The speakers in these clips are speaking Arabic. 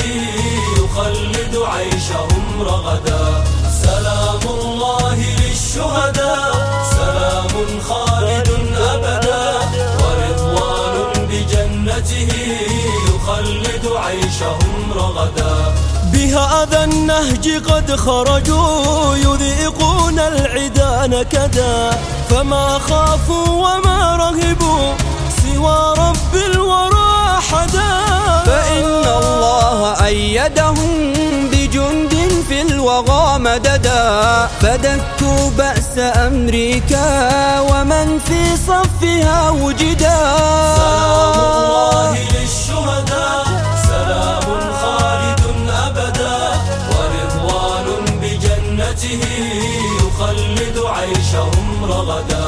يخلد عيشهم رغدا. سلام الله للشهداء، سلام خالد أبدا، ورضوان بجنته يخلد عيشهم رغدا. بهذا النهج قد خرجوا يذيقون العدا نكدا، فما خافوا وما رهبوا سوى رب الورى حدا. فإن الله أيدهم بجند في الوغى مددا، فدكوا بأس أمريكا ومن في صفها وجدا. سلام الله للشهداء، سلام خالد أبدا، ورضوان بجنته يخلد عيشهم رغدا.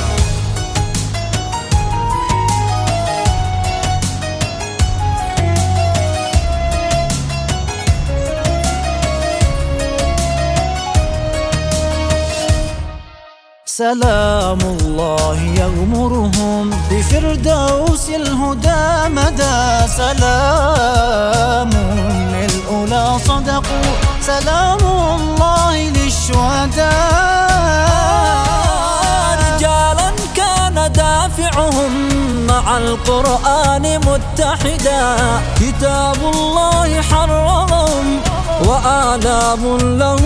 سلام الله يغمرهم بفردوس الهدى مدى. سلام للأولى صدقوا، سلام الله للشهداء. رجالا كان دافعهم مع القرآن متحدا، كتاب الله حررهم وآلام له